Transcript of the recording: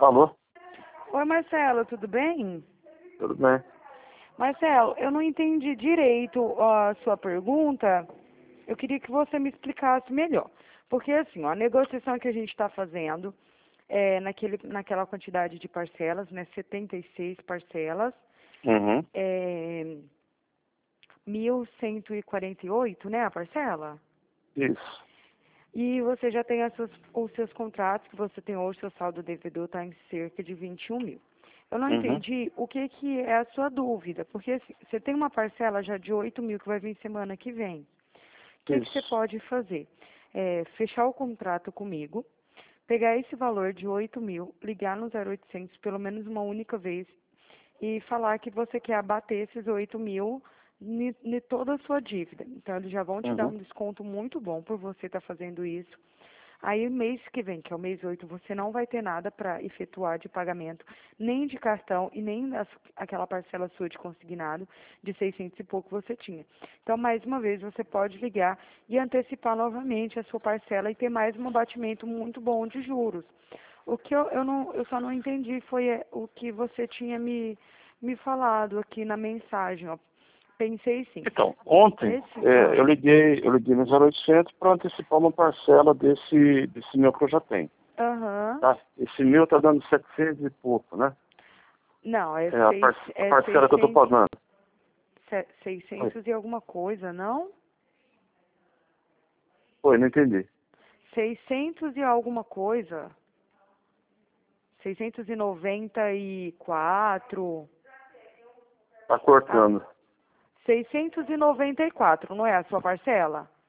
Alô? Oi, Marcelo, tudo bem? Tudo bem? Marcelo, eu não entendi direito a sua pergunta. Eu queria que você me explicasse melhor. Porque, assim, ó, a negociação que a gente está fazendo é naquela quantidade de parcelas, né? 76 parcelas, Uhum. é 1.148, né, a parcela? Isso. E você já tem os seus contratos que você tem hoje, seu saldo devedor está em cerca de 21 mil. Eu não Uhum. entendi o que é a sua dúvida, porque assim, você tem uma parcela já de 8 mil que vai vir semana que vem. O que você Isso. pode fazer? Fechar o contrato comigo, pegar esse valor de 8 mil, ligar no 0800 pelo menos uma única vez e falar que você quer abater esses 8 mil em toda a sua dívida. Então, eles já vão te dar Uhum. um desconto muito bom por você estar fazendo isso. Aí, mês que vem, que é o mês 8, você não vai ter nada para efetuar de pagamento, nem de cartão e nem aquela parcela sua de consignado de 600 e pouco você tinha. Então, mais uma vez, você pode ligar e antecipar novamente a sua parcela e ter mais um abatimento muito bom de juros. O que eu só não entendi foi o que você tinha me falado aqui na mensagem, ó. Pensei sim. Então, ontem eu liguei no 0800 para antecipar uma parcela desse meu que eu já tenho. Aham. Tá? Esse meu tá dando 700 e pouco, né? Não, É a parcela que eu tô 600, pagando. Oi. 600 e alguma coisa, não? Oi, não entendi. 600 e alguma coisa. 694. Tá Ah, cortando. 694, não é a sua parcela?